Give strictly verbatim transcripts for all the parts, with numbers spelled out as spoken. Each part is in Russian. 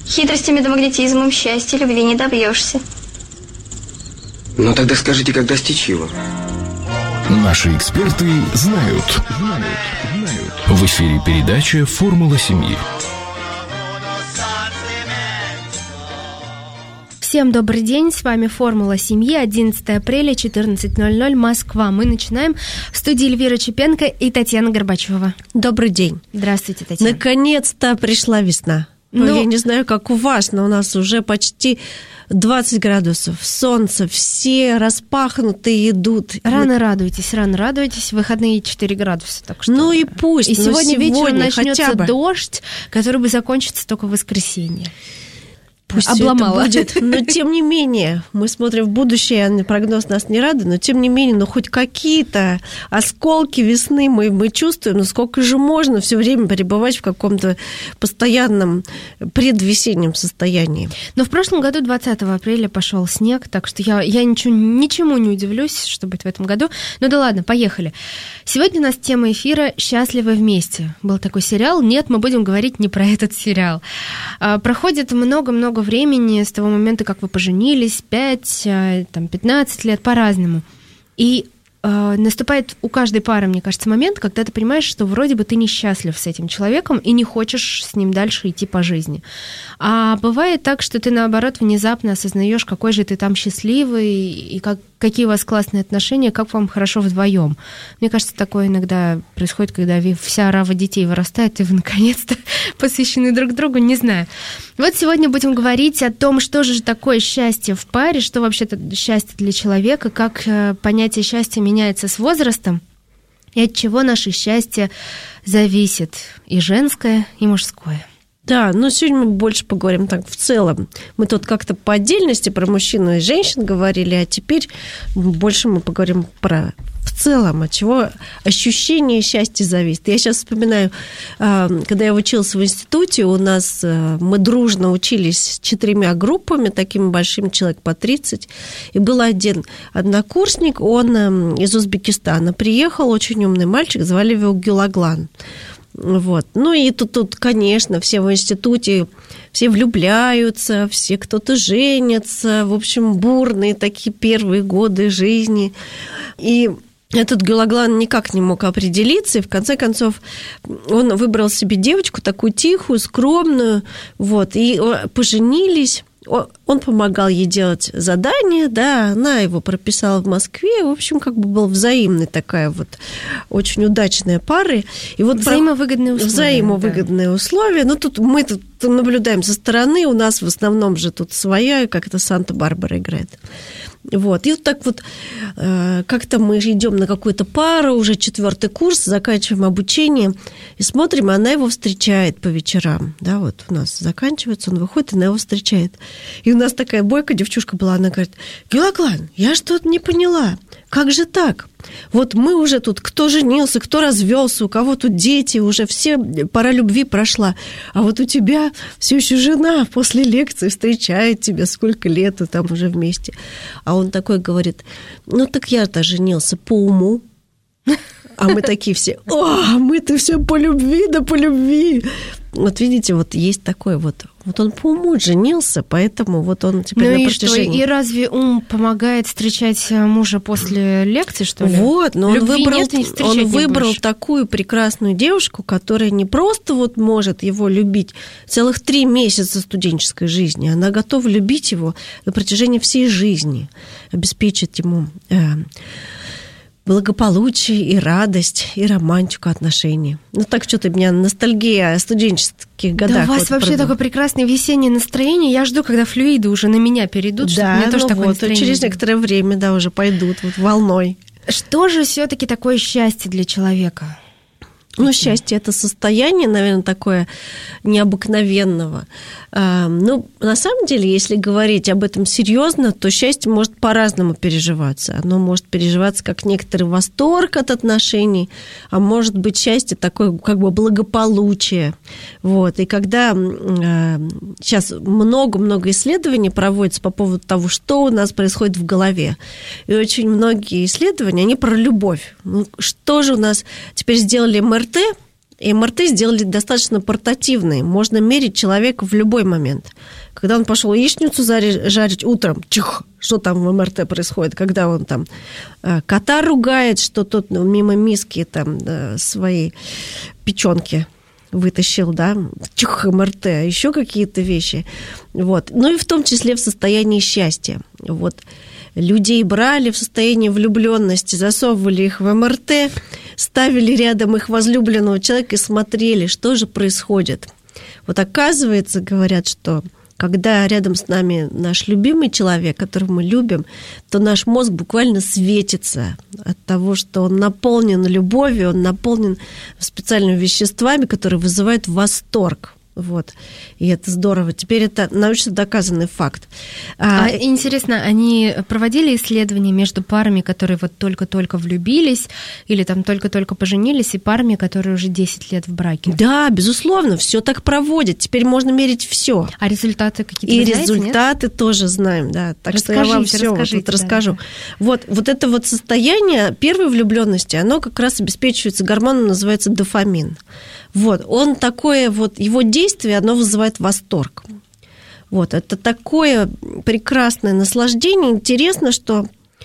Хитростями да магнетизмом счастья, любви не добьешься. Ну тогда скажите, как достичь его? Наши эксперты знают. Знают. Знают. В эфире передача «Формула семьи». Всем добрый день, с вами «Формула семьи», одиннадцатое апреля, четырнадцать ноль ноль, Москва. Мы начинаем. В студии Эльвира Чепенко и Татьяна Горбачева. Добрый день. Здравствуйте, Татьяна. Наконец-то пришла весна. Ну, я не знаю, как у вас, но у нас уже почти двадцать градусов, солнце, все распахнутые идут. Рано радуйтесь, рано радуйтесь, выходные четыре градуса, так что... Ну и пусть, и сегодня, сегодня вечером начнется бы. дождь, который бы закончится только в воскресенье. Пусть обломала. Это будет, но тем не менее, мы смотрим в будущее, прогноз нас не радует, но тем не менее, ну хоть какие-то осколки весны мы, мы чувствуем, ну сколько же можно все время пребывать в каком-то постоянном предвесеннем состоянии. Но в прошлом году, двадцатого апреля, пошел снег, так что я, я ничего, ничему не удивлюсь, что будет в этом году. Ну да ладно, поехали. Сегодня у нас тема эфира «Счастливы вместе». Был такой сериал. Нет, мы будем говорить не про этот сериал. Проходит много-много времени с того момента, как вы поженились, пять, там, пятнадцать лет, по-разному. И э, наступает у каждой пары, мне кажется, момент, когда ты понимаешь, что вроде бы ты несчастлив с этим человеком и не хочешь с ним дальше идти по жизни. А бывает так, что ты, наоборот, внезапно осознаешь, какой же ты там счастливый и как, какие у вас классные отношения, как вам хорошо вдвоем. Мне кажется, такое иногда происходит, когда вся орава детей вырастает, и вы наконец-то посвящены друг другу, не знаю. Вот сегодня будем говорить о том, что же такое счастье в паре, что вообще-то счастье для человека, как понятие счастья меняется с возрастом, и от чего наше счастье зависит, и женское, и мужское. Да, но сегодня мы больше поговорим так в целом. Мы тут как-то по отдельности про мужчин и женщин говорили, а теперь больше мы поговорим про в целом, от чего ощущение счастья зависит. Я сейчас вспоминаю, когда я училась в институте, у нас мы дружно учились с четырьмя группами, такими большими, человек по тридцать, и был один однокурсник, он из Узбекистана приехал, очень умный мальчик, звали его Гюлаглан. Вот. Ну и тут, тут, конечно, все в институте, все влюбляются, все кто-то женятся, в общем, бурные такие первые годы жизни. И этот Гюлаглан никак не мог определиться, и в конце концов он выбрал себе девочку такую тихую, скромную, вот, и поженились. Он помогал ей делать задания, да, она его прописала в Москве, в общем, как бы была взаимная такая вот очень удачная пара. И вот взаимовыгодные условия. Взаимовыгодные да. условия. Ну, тут мы тут наблюдаем со стороны, у нас в основном же тут своя, как это Санта-Барбара играет. Вот. И вот так вот э, как-то мы идем на какую-то пару, уже четвертый курс, заканчиваем обучение, и смотрим, она его встречает по вечерам. Да, вот у нас заканчивается, он выходит, она его встречает. И у нас такая бойкая девчушка была, она говорит: Гюлаглан, я что-то не поняла, как же так? Вот мы уже тут, кто женился, кто развелся, у кого тут дети, уже все, пора любви прошла. А вот у тебя все еще жена после лекции встречает тебя, сколько лет вы там уже вместе. А он такой говорит: ну так я-то женился по уму. А мы такие все: о, мы-то все по любви, да по любви. Вот видите, вот есть такой вот, вот он по уму женился, поэтому вот он теперь ну на и протяжении... Что, и разве ум помогает встречать мужа после лекции, что ли? Вот, но он выбрал, нет, он выбрал такую прекрасную девушку, которая не просто вот может его любить целых три месяца студенческой жизни, она готова любить его на протяжении всей жизни, обеспечить ему... Э, благополучие и радость, и романтику отношений. Ну, так что-то у меня ностальгия о студенческих годах. Да, у вас вот вообще правда. Такое прекрасное весеннее настроение. Я жду, когда флюиды уже на меня перейдут, чтобы да, у меня тоже ну такое вот, настроение. через некоторое время, да, уже пойдут вот волной. Что же все-таки такое счастье для человека? Ну, счастье – это состояние, наверное, такое необыкновенного. Ну, на самом деле, если говорить об этом серьезно, то счастье может по-разному переживаться. Оно может переживаться как некоторый восторг от отношений, а может быть счастье такое как бы благополучие. Вот. И когда сейчас много-много исследований проводится по поводу того, что у нас происходит в голове, и очень многие исследования, они про любовь. Ну, что же у нас теперь сделали эм эр тэ, эм эр тэ сделали достаточно портативной. Можно мерить человека в любой момент. Когда он пошел яичницу жарить утром, чих, что там в эм эр тэ происходит, когда он там кота ругает, что тот мимо миски там свои печенки вытащил, да, чих, эм эр тэ, еще какие-то вещи. Вот. Ну и в том числе в состоянии счастья. Вот. Людей брали в состоянии влюбленности, засовывали их в эм эр тэ, ставили рядом их возлюбленного человека и смотрели, что же происходит. Вот оказывается, говорят, что когда рядом с нами наш любимый человек, которого мы любим, то наш мозг буквально светится от того, что он наполнен любовью, он наполнен специальными веществами, которые вызывают восторг. Вот. И это здорово. Теперь это научно доказанный факт. А, а интересно, они проводили исследования между парами, которые вот только-только влюбились или там только-только поженились, и парами, которые уже десять лет в браке? Да, безусловно, все так проводят. Теперь можно мерить все. А результаты какие-то И вы знаете, результаты нет? тоже знаем, да. Так расскажите, что я вам все вот тут да, расскажу. Да. Вот, вот это вот состояние первой влюбленности, оно как раз обеспечивается гормоном, называется дофамин. Вот, он такое вот, его действие, оно вызывает восторг. Вот, это такое прекрасное наслаждение. Интересно, что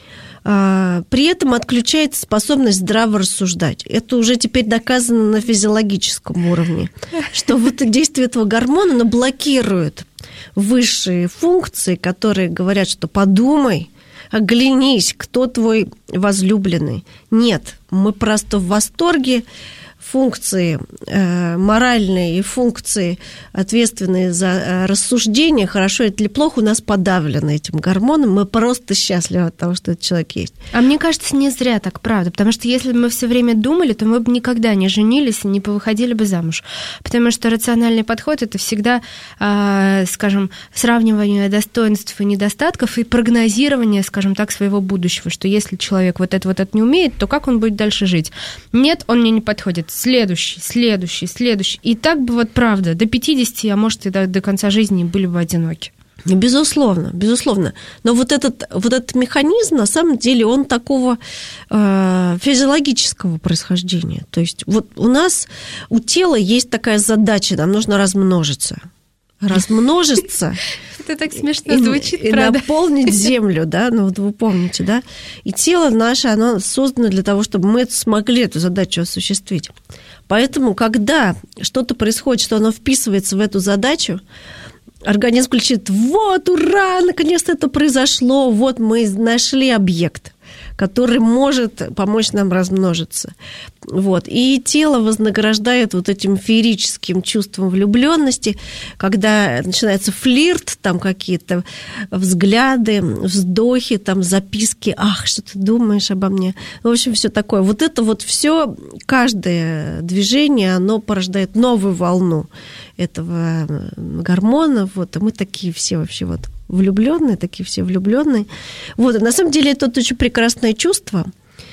а, при этом отключается способность здраво рассуждать. Это уже теперь доказано на физиологическом уровне, что вот действие этого гормона, оно блокирует высшие функции, которые говорят, что подумай, оглянись, кто твой возлюбленный. Нет, мы просто в восторге. Функции э, моральные и функции, ответственные за э, рассуждение, хорошо это или плохо, у нас подавлены этим гормоном. Мы просто счастливы от того, что этот человек есть. А мне кажется, не зря так, правда. Потому что если бы мы все время думали, то мы бы никогда не женились и не повыходили бы замуж. Потому что рациональный подход – это всегда, э, скажем, сравнивание достоинств и недостатков и прогнозирование, скажем так, своего будущего. Что если человек вот это вот это не умеет, то как он будет дальше жить? Нет, он мне не подходит. Следующий, следующий, следующий. И так бы вот правда, до пятидесяти, а может и до, до конца жизни были бы одиноки. Безусловно, безусловно. Но вот этот, вот этот механизм, на самом деле, он такого э, физиологического происхождения. То есть вот у нас, у тела есть такая задача, нам нужно размножиться. Размножиться. Это так смешно звучит, и, правда? И наполнить землю, да, ну вот вы помните, да. И тело наше, оно создано для того, чтобы мы смогли эту задачу осуществить. Поэтому, когда что-то происходит, что оно вписывается в эту задачу, организм кричит: вот, ура, наконец-то это произошло, вот мы нашли объект, который может помочь нам размножиться. Вот. И тело вознаграждает вот этим феерическим чувством влюбленности, когда начинается флирт, там какие-то взгляды, вздохи, там записки: ах, что ты думаешь обо мне? В общем, все такое. Вот это вот все, каждое движение, оно порождает новую волну этого гормона. Вот. И мы такие все вообще вот влюбленные, такие все влюбленные. Вот. И на самом деле это очень прекрасное чувство.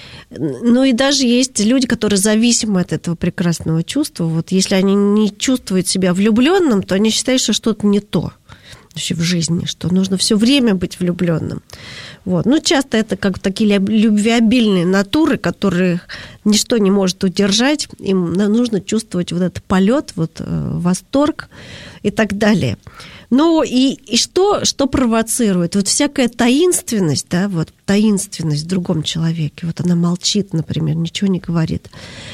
Ну и даже есть люди, которые зависимы от этого прекрасного чувства. Вот если они не чувствуют себя влюбленным, то они считают, что что-то не то вообще в жизни, что нужно все время быть влюбленным. Вот. Ну, часто это как такие любвеобильные натуры, которых ничто не может удержать. Им нужно чувствовать вот этот полет, вот восторг и так далее. Ну и, и что, что провоцирует? Вот всякая таинственность, да, вот таинственность в другом человеке, вот она молчит, например, ничего не говорит.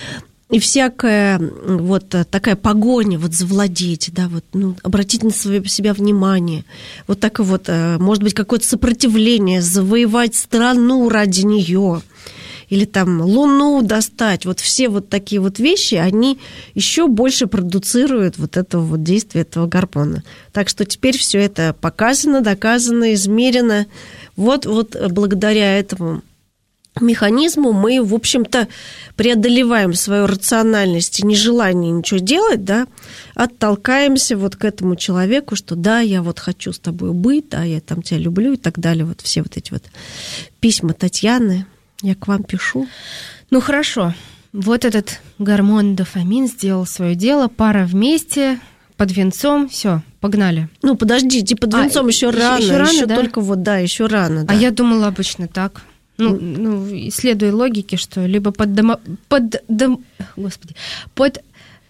И всякая вот такая погоня, вот завладеть, да, вот, ну, обратить на себя внимание, вот так вот, может быть, какое-то сопротивление, завоевать страну ради нее, или там Луну достать, вот все вот такие вот вещи, они еще больше продуцируют вот этого вот действия этого гормона. Так что теперь все это показано, доказано, измерено. Вот, вот благодаря этому механизму мы, в общем-то, преодолеваем свою рациональность и нежелание ничего делать, да, оттолкаемся вот к этому человеку, что да, я вот хочу с тобой быть, да, я там тебя люблю и так далее. Вот все вот эти вот письма Татьяны. Я к вам пишу. Ну, хорошо. Вот этот гормон дофамин сделал свое дело. Пара вместе, под венцом. Все, погнали. Ну, подождите, под венцом а, еще, еще рано. Еще, рано, еще да? только вот, да, еще рано. Да. А я думала обычно так. Ну, ну, следуя логике, что либо под домо... под дом... Господи, под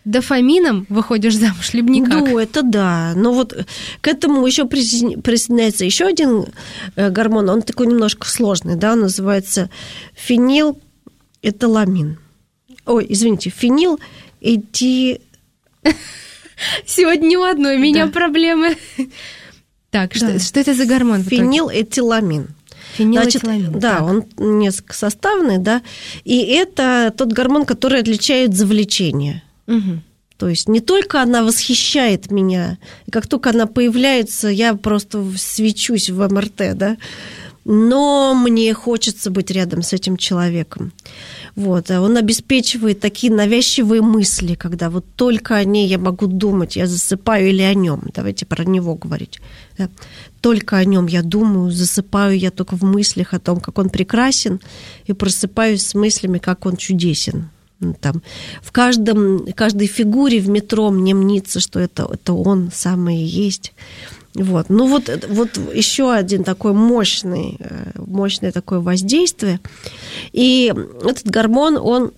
дофамином выходишь замуж, либо никак? Ну, это да. Но вот к этому еще присоединяется еще один гормон, он такой немножко сложный, да, он называется фенилэтиламин. Ой, извините, фенилэти... Сегодня не у одной у меня да. проблемы. Так, да. что, что это за гормон? Фенилэтиламин. Фенилэтиламин. Значит, да, он несколько составный, да, и это тот гормон, который отличает завлечение. Угу. То есть не только она восхищает меня, и как только она появляется, я просто свечусь в эм эр тэ, да, но мне хочется быть рядом с этим человеком. Вот. Он обеспечивает такие навязчивые мысли, когда вот только о ней я могу думать, я засыпаю, или о нем. Давайте про него говорить. Да. Только о нем я думаю, засыпаю я только в мыслях о том, как он прекрасен, и просыпаюсь с мыслями, как он чудесен. Там, в каждом, каждой фигуре в метро мне мнится, что это, это он самый и есть. Вот. Ну вот, вот еще один такой мощный, мощное такое воздействие. И этот гормон, он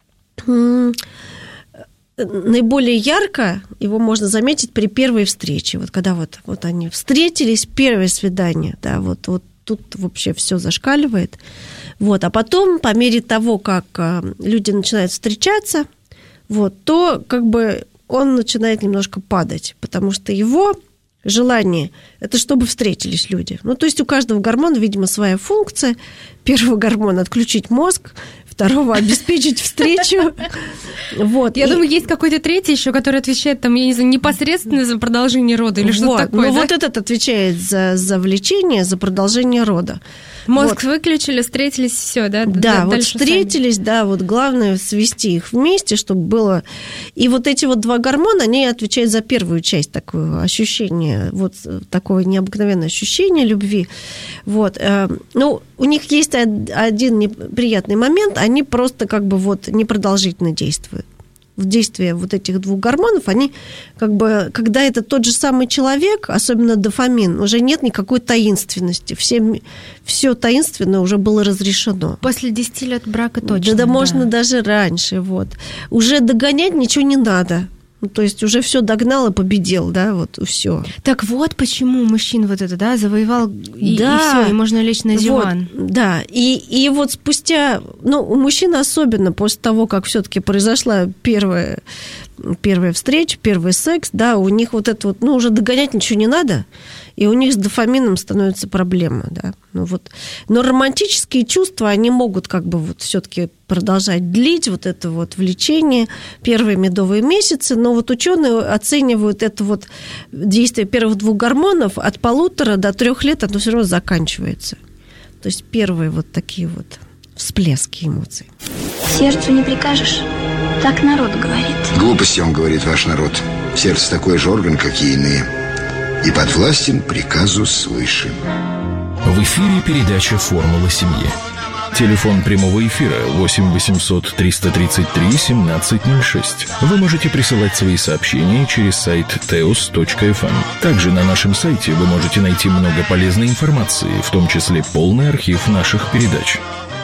наиболее ярко, его можно заметить при первой встрече. Вот когда вот, вот они встретились, первое свидание, да, вот, вот тут вообще все зашкаливает. Вот. А потом, по мере того, как люди начинают встречаться, вот, то как бы он начинает немножко падать, потому что его желание – это чтобы встретились люди. Ну, то есть у каждого гормона, видимо, своя функция. Первого гормона – отключить мозг, второго – обеспечить встречу. Вот. Я и... думаю, есть какой-то третий еще, который отвечает, там, я не знаю, непосредственно за продолжение рода или что-то вот. такое. Ну, да? вот этот отвечает за, за влечение, за продолжение рода. Мозг вот. Выключили, встретились, все, да? Да, вот встретились, сами. Да, вот главное свести их вместе, чтобы было... И вот эти вот два гормона, они отвечают за первую часть такого ощущения, вот такое необыкновенное ощущение любви. Вот. Ну, у них есть один неприятный момент, они просто как бы вот непродолжительно действуют. В действии вот этих двух гормонов, они как бы, когда это тот же самый человек, особенно дофамин, уже нет никакой таинственности. Все, все таинственное уже было разрешено. После десяти лет брака точно. Да, да, да. можно даже раньше. Вот. Уже догонять ничего не надо. Ну, то есть уже все догнал и победил, да, вот все. Так вот почему мужчина вот это, да, завоевал, и, да, и все, и можно лечь на диван. Вот, да, и, и вот спустя, ну, у мужчин особенно после того, как все-таки произошла первая, первая встреча, первый секс, да, у них вот это вот, ну, уже догонять ничего не надо, и у них с дофамином становится проблема, да. Ну, вот. Но романтические чувства, они могут как бы вот все-таки продолжать длить вот это вот влечение первые медовые месяцы, но вот ученые оценивают это вот действие первых двух гормонов от полутора до трех лет, оно все равно заканчивается. То есть первые вот такие вот всплески эмоций. Сердцу не прикажешь, так народ говорит. Глупости, он говорит, ваш народ. Сердце такой же орган, как и иные, и подвластен приказу свыше. В эфире передача «Формула семьи». Телефон прямого эфира восемь восемьсот триста тридцать три семнадцать ноль шесть. Вы можете присылать свои сообщения через сайт теос точка эф эм. Также на нашем сайте вы можете найти много полезной информации, в том числе полный архив наших передач.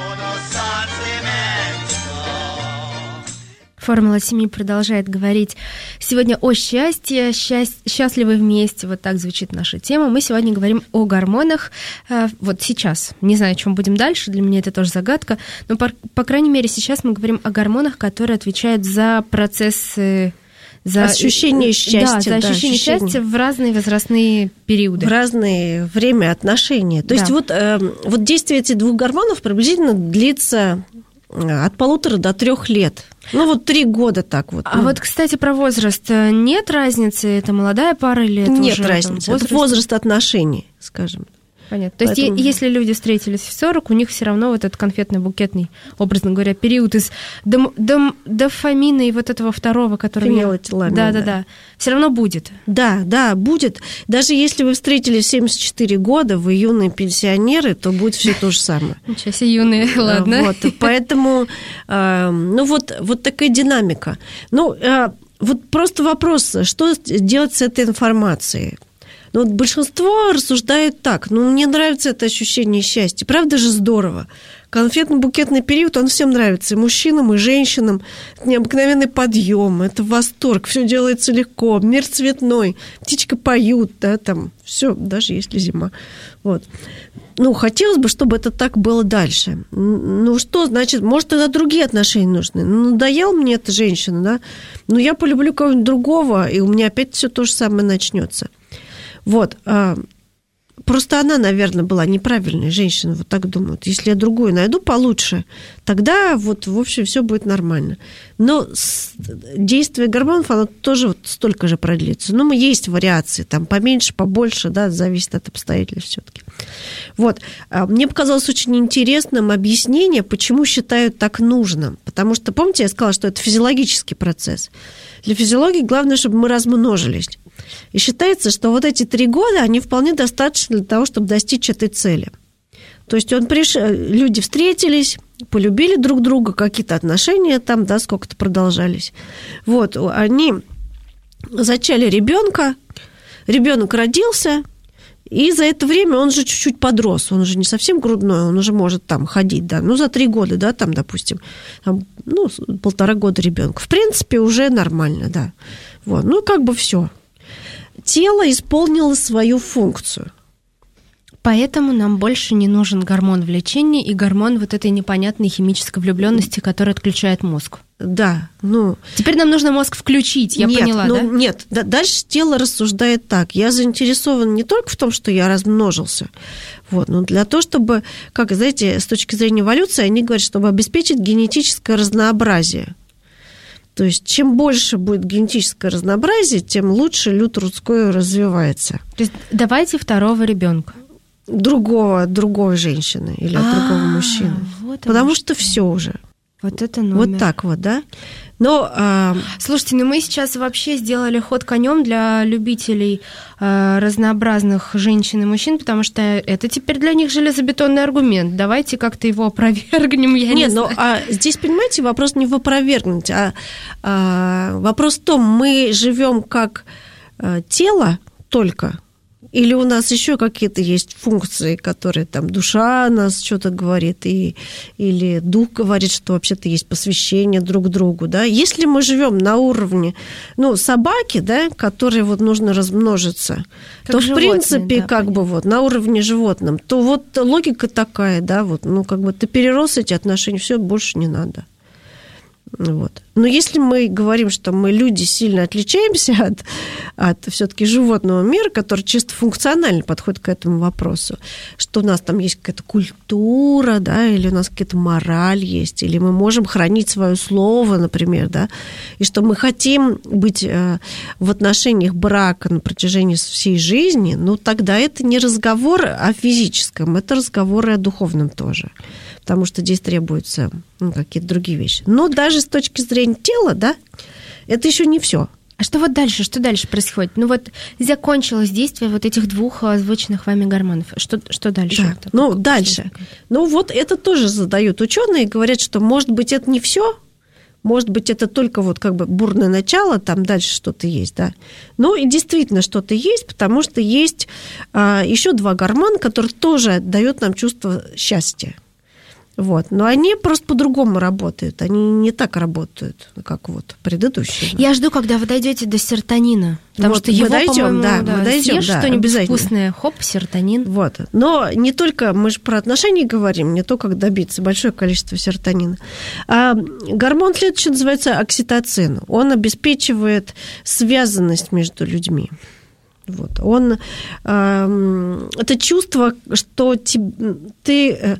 Формула семьи продолжает говорить сегодня о счастье, счасть... счастливы вместе, вот так звучит наша тема. Мы сегодня говорим о гормонах, вот сейчас, не знаю, о чем будем дальше, для меня это тоже загадка, но, по, по крайней мере, сейчас мы говорим о гормонах, которые отвечают за процессы... За ощущение счастья. Да, за ощущение да, счастья в разные возрастные периоды. В разные время отношения. То да. есть вот, э, вот действие этих двух гормонов приблизительно длится от полутора до трех лет. Ну, вот три года так вот. А ну. вот, кстати, про возраст. Нет разницы, это молодая пара или это Нет уже разницы, возраст? Это возраст отношений, скажем. Понятно. То Поэтому... есть, если люди встретились в сорок, у них все равно вот этот конфетно-букетный, образно говоря, период из дом, дом, дофамина и вот этого второго, который... Фенилэтиламин, да, да. да, да. Все равно будет. Да, да, будет. Даже если вы встретились в семьдесят четыре года, вы юные пенсионеры, то будет все то же самое. Ничего себе, юные, ладно. Вот, поэтому, ну, вот, вот такая динамика. Ну, вот просто вопрос, что делать с этой информацией? Но вот большинство рассуждает так: ну, мне нравится это ощущение счастья, правда же здорово. Конфетно-букетный период, он всем нравится, и мужчинам, и женщинам. Это необыкновенный подъем, это восторг, все делается легко, мир цветной, птичка поют, да, там, все, даже если зима. Вот. Ну, хотелось бы, чтобы это так было дальше. Ну, что значит, может, тогда другие отношения нужны. Ну, надоел мне эта женщина, да, ну, я полюблю кого-нибудь другого, и у меня опять все то же самое начнется. Вот. Просто она, наверное, была неправильной женщиной, вот так думают. Если я другую найду получше, тогда вот, в общем, все будет нормально. Но действие гормонов, оно тоже вот столько же продлится. Ну, есть вариации, там, поменьше, побольше, да, зависит от обстоятельств все-таки. Вот. Мне показалось очень интересным объяснение, почему считают так нужным. Потому что, помните, я сказала, что это физиологический процесс. Для физиологии главное, чтобы мы размножились. И считается, что вот эти три года, они вполне достаточно для того, чтобы достичь этой цели. То есть он приш... люди встретились, полюбили друг друга, какие-то отношения там, да, сколько-то продолжались. Вот, они зачали ребенка, ребенок родился, и за это время он же чуть-чуть подрос, он же не совсем грудной, он уже может там ходить, да, ну, за три года, да, там, допустим, там, ну, полтора года ребенка. В принципе, уже нормально, да. Вот, ну, как бы все. Тело исполнило свою функцию. Поэтому нам больше не нужен гормон влечения и гормон вот этой непонятной химической влюбленности, который отключает мозг. Да, ну... Теперь нам нужно мозг включить, я нет, поняла, ну, да? Нет, да, дальше тело рассуждает так. Я заинтересован не только в том, что я размножился, вот, но для того, чтобы, как, знаете, с точки зрения эволюции, они говорят, чтобы обеспечить генетическое разнообразие. То есть, чем больше будет генетическое разнообразие, тем лучше люд людской развивается. То есть, давайте второго ребенка. Другого, другой женщины или от другого мужчины. Вот Потому что все уже. Вот это номер. Вот так вот, да? Но, а... Слушайте, ну мы сейчас вообще сделали ход конем для любителей э, разнообразных женщин и мужчин, потому что это теперь для них железобетонный аргумент. Давайте как-то его опровергнем, я не Нет, знаю. ну, а здесь, понимаете, вопрос не в опровергнуть, а, а вопрос в том, мы живем как а, тело только, или у нас еще какие-то есть функции, которые там душа нас что-то говорит, и, или дух говорит, что вообще-то есть посвящение друг другу, да. Если мы живем на уровне, ну, собаки, да, которой вот нужно размножиться, как то, животные, в принципе, да, как понятно. бы вот на уровне животном, то вот логика такая, да, вот, ну, как бы ты перерос эти отношения, все, больше не надо. Вот. Но если мы говорим, что мы, люди, сильно отличаемся от, от все-таки животного мира, который чисто функционально подходит к этому вопросу, что у нас там есть какая-то культура, да, или у нас какая-то мораль есть, или мы можем хранить свое слово, например, да, и что мы хотим быть в отношениях брака на протяжении всей жизни, ну, тогда это не разговор о физическом, это разговор и о духовном тоже. Потому что здесь требуются, ну, какие-то другие вещи. Но даже с точки зрения тела, да, это еще не все. А что вот дальше? Что дальше происходит? Ну вот закончилось действие вот этих двух озвученных вами гормонов. Что, что дальше? Да. Это, ну, как дальше. Как? Ну, вот это тоже задают ученые, говорят, что, может быть, это не все, может быть, это только вот как бы бурное начало, там дальше что-то есть, да. Ну, и действительно что-то есть, потому что есть а, еще два гормона, которые тоже дают нам чувство счастья. Вот. Но они просто по-другому работают. Они не так работают, как вот предыдущие. Я жду, когда вы дойдете до серотонина. Потому вот, что его, дойдем, да, да, мы дойдем, съешь да, что-нибудь вкусное, хоп, серотонин. Вот. Но не только, мы же про отношения говорим, не то, как добиться большое количество серотонина. А гормон следующий называется окситоцин. Он обеспечивает связанность между людьми. Вот. Он, э, это чувство, что ты... ты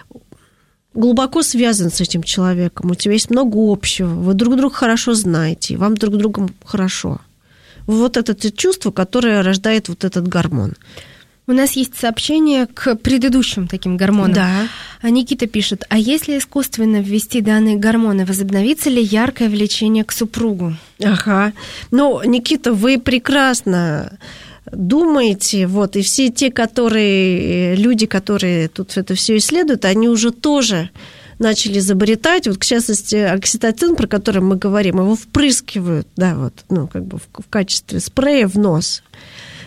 глубоко связан с этим человеком, у тебя есть много общего, вы друг друга хорошо знаете, вам друг другом хорошо. Вот это чувство, которое рождает вот этот гормон. У нас есть сообщение к предыдущим таким гормонам. Да. Никита пишет, а если искусственно ввести данные гормоны, возобновится ли яркое влечение к супругу? Ага. Ну, Никита, вы прекрасно думаете, вот, и все те, которые, люди, которые тут это все исследуют, они уже тоже начали изобретать, вот, к частности, окситоцин, про который мы говорим, его впрыскивают, да, вот, ну, как бы в, в качестве спрея в нос.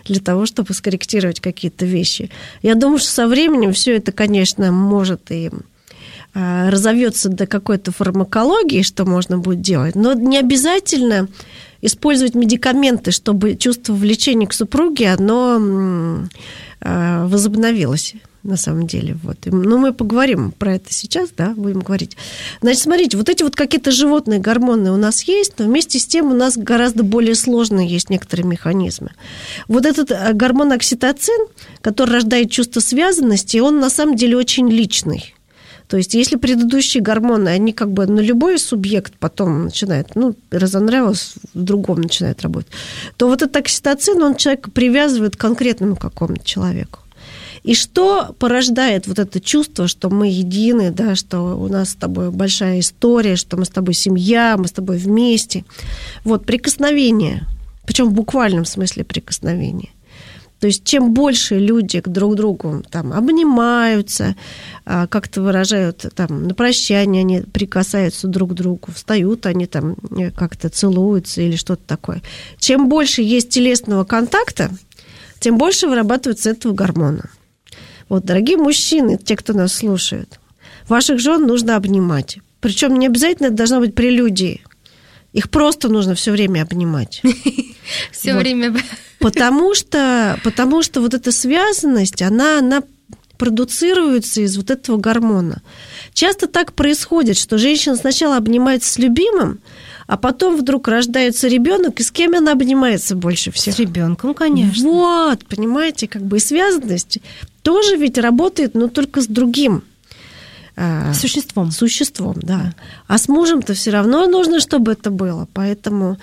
для того, чтобы скорректировать какие-то вещи. Я думаю, что со временем все это, конечно, может и разовьется до какой-то фармакологии, что можно будет делать, но не обязательно использовать медикаменты, чтобы чувство влечения к супруге, оно возобновилось. На самом деле, вот. Но мы поговорим про это сейчас, да, будем говорить. Значит, смотрите, вот эти вот какие-то животные гормоны у нас есть, но вместе с тем у нас гораздо более сложные есть некоторые механизмы. Вот этот гормон окситоцин, который рождает чувство связанности, он на самом деле очень личный. То есть, если предыдущие гормоны, они как бы на любой субъект потом начинают, ну, разонравилось, в другом начинает работать, то вот этот окситоцин, он человека привязывает к конкретному какому-то человеку. И что порождает вот это чувство, что мы едины, да, что у нас с тобой большая история, что мы с тобой семья, мы с тобой вместе. Вот, прикосновение, причем в буквальном смысле прикосновение. То есть чем больше люди друг к другу там, обнимаются, как-то выражают там, на прощание, они прикасаются друг к другу, встают, они там как-то целуются или что-то такое. Чем больше есть телесного контакта, тем больше вырабатывается этого гормона. Вот, дорогие мужчины, те, кто нас слушает, ваших жен нужно обнимать. Причем не обязательно это должна быть прелюдия. Их просто нужно все время обнимать. Все время. Потому что, потому что вот эта связанность, она, она продуцируется из вот этого гормона. Часто так происходит, что женщина сначала обнимается с любимым, а потом вдруг рождается ребенок, и с кем она обнимается больше всех? С ребенком, конечно. Вот, понимаете, как бы и связанность тоже ведь работает, но только с другим существом. Существом, да. А с мужем-то все равно нужно, чтобы это было. Поэтому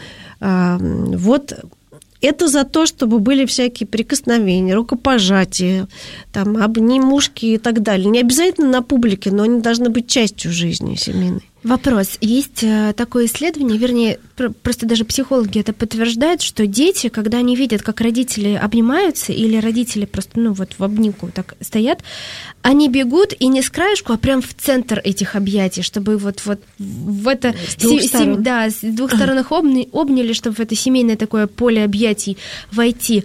вот это за то, чтобы были всякие прикосновения, рукопожатия, там, обнимушки и так далее. Не обязательно на публике, но они должны быть частью жизни семейной. Вопрос. Есть такое исследование, вернее, просто даже психологи это подтверждают, что дети, когда они видят, как родители обнимаются, или родители просто, ну, вот в обнимку так стоят, они бегут и не с краешку, а прям в центр этих объятий, чтобы вот, вот в это... С двух сем... сторон. Да, с двух сторон их обняли, чтобы в это семейное такое поле объятий войти.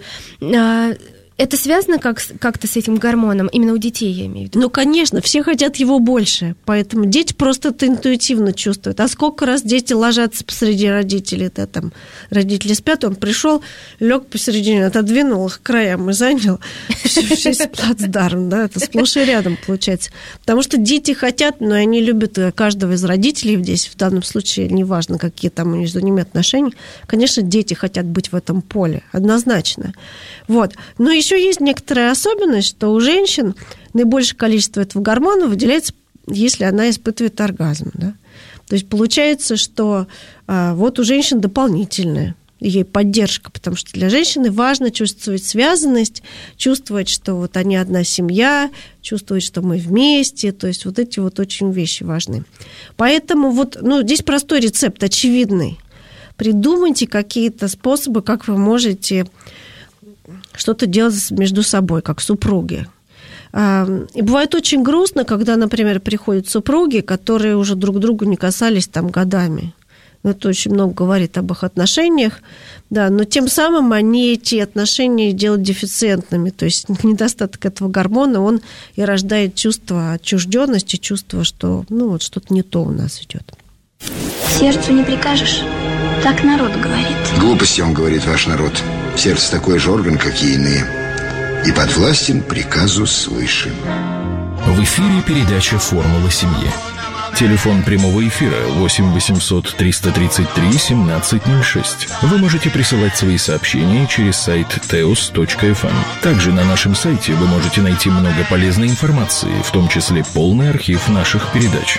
Это связано как, как-то с этим гормоном? Именно у детей, я имею в виду. Ну, конечно, все хотят его больше. Поэтому дети просто это интуитивно чувствуют. А сколько раз дети ложатся посреди родителей? Да, там, родители спят, он пришел, лег посередине, отодвинул их к краям и занял весь плацдарм. Да, это сплошь и рядом получается. Потому что дети хотят, но они любят каждого из родителей здесь. В данном случае, неважно, какие там между ними отношения. Конечно, дети хотят быть в этом поле. Однозначно. Вот. Но еще есть некоторая особенность, что у женщин наибольшее количество этого гормона выделяется, если она испытывает оргазм. Да? То есть получается, что а, вот у женщин дополнительная ей поддержка, потому что для женщины важно чувствовать связанность, чувствовать, что вот они одна семья, чувствовать, что мы вместе, то есть вот эти вот очень вещи важны. Поэтому вот, ну, здесь простой рецепт, очевидный. Придумайте какие-то способы, как вы можете что-то делать между собой, как супруги. И бывает очень грустно, когда, например, приходят супруги, которые уже друг друга не касались там годами. Это очень много говорит об их отношениях, да, но тем самым они эти отношения делают дефицитными, то есть недостаток этого гормона, он и рождает чувство отчужденности, чувство, что ну, вот что-то не то у нас идет. Сердцу не прикажешь, так народ говорит. Глупости, он говорит, ваш народ. Сердце такой же орган, как и иные, и подвластен приказу свыше. В эфире передача «Формула семьи». Телефон прямого эфира восемь восемьсот триста тридцать три семнадцать ноль шесть. Вы можете присылать свои сообщения через сайт теос точка эф эм. Также на нашем сайте вы можете найти много полезной информации, в том числе полный архив наших передач.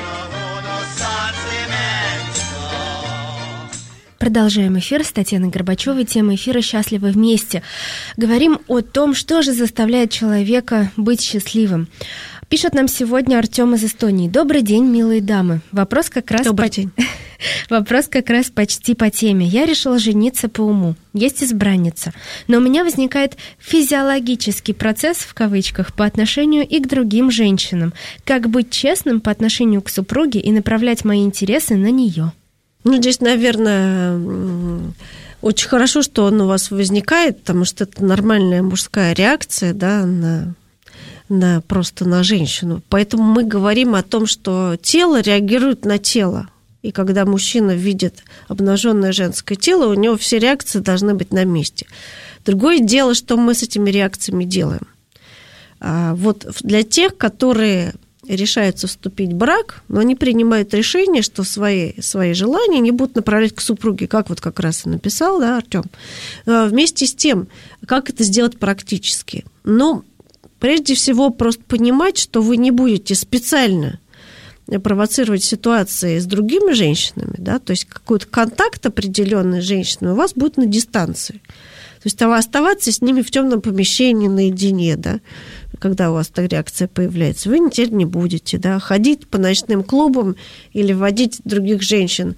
Продолжаем эфир с Татьяной Горбачевой. Тема эфира «Счастливы вместе». Говорим о том, что же заставляет человека быть счастливым. Пишет нам сегодня Артём из Эстонии. Добрый день, милые дамы. Вопрос как раз Добрый по... день. Вопрос как раз почти по теме. Я решила жениться по уму. Есть избранница. Но у меня возникает физиологический процесс, в кавычках, по отношению и к другим женщинам. Как быть честным по отношению к супруге и направлять мои интересы на нее? Ну, здесь, наверное, Очень хорошо, что он у вас возникает, потому что это нормальная мужская реакция, да, на, на, просто на женщину. Поэтому мы говорим о том, что тело реагирует на тело. И когда мужчина видит обнаженное женское тело, у него все реакции должны быть на месте. Другое дело, что мы с этими реакциями делаем. А вот для тех, которые решаются вступить в брак, но они принимают решение, что свои, свои желания не будут направлять к супруге, как вот как раз и написал, да, Артём. Вместе с тем, как это сделать практически? Ну, прежде всего, просто понимать, что вы не будете специально провоцировать ситуации с другими женщинами, да, то есть какой-то контакт определенный с женщиной у вас будет на дистанции. То есть оставаться с ними в темном помещении наедине, да, когда у вас эта реакция появляется, вы теперь не будете, да, ходить по ночным клубам или водить других женщин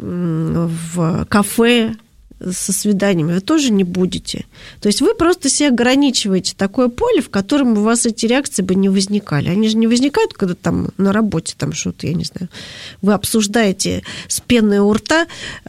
в кафе со свиданиями, вы тоже не будете. То есть вы просто себе ограничиваете такое поле, в котором у вас эти реакции бы не возникали. Они же не возникают, когда там на работе там что-то, я не знаю, вы обсуждаете с пеной у рта